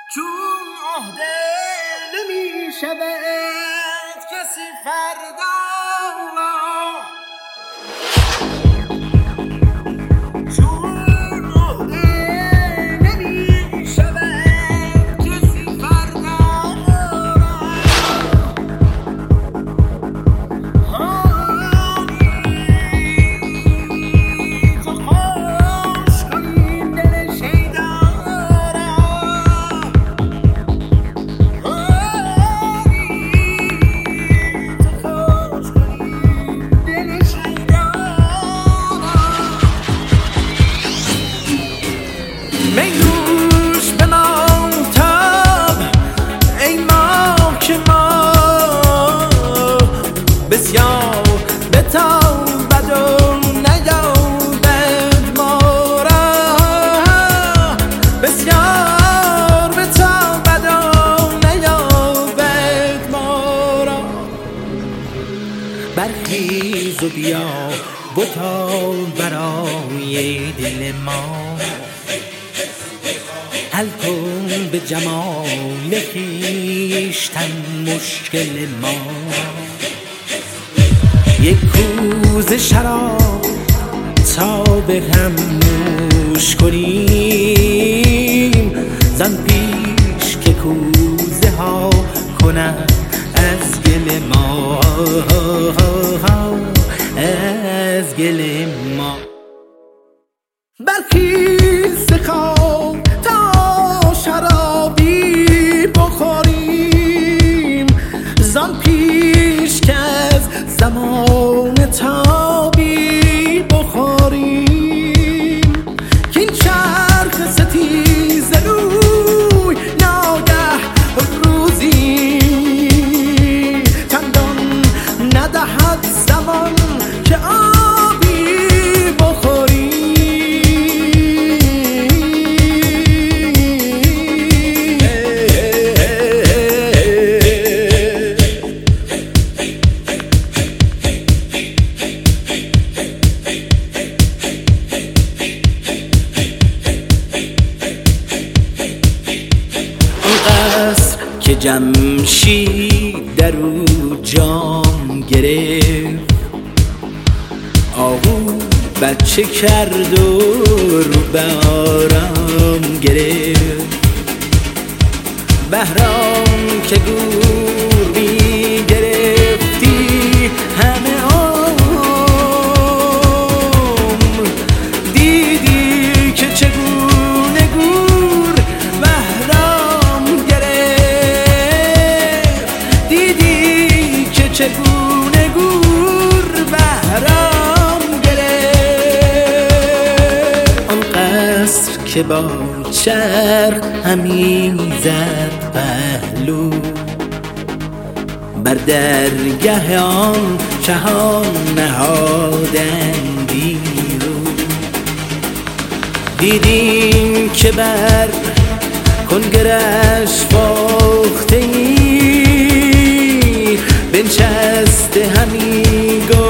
چون عهده نمی شود کسی فردا را، چون عهده نمی شود کسی فردا را. تو خوش کنی دل شیدا را، میوش به ماهتاب ای ماه که ما بسیار بتابد و نیابد ما را، بسیار بتابد و نیابد ما را. برخیز و بیا بتاب برای دل ما، حل کن به جمال خویشتن مشکل ما. یک کوزه شراب تا به هم نوش کنیم، زان پیش که کوزه ها کنند از گل ما، از گل ما. برخیز خواب تا شرابی بخوریم، زان پیش که از زمان تابی بخوریم. کین چرخ ستیز روی ناگه روزی چندان ندهد زمان که آبی بخوریم. که جمشید در او جام گرفت، آهو بچه کرد و رو به آرام گرفت. بهرام که گور می گرفتی همه عمر، دیدی که چگونه گور بهرام گرفت، دیدی که چگونه گور بهرام گرفت. آن قصر که با چرخ همی زد پهلو، بر درگه آن شهان نهادندی رو. دیدیم که بر کنگرش فاخته ای، بنشسته همی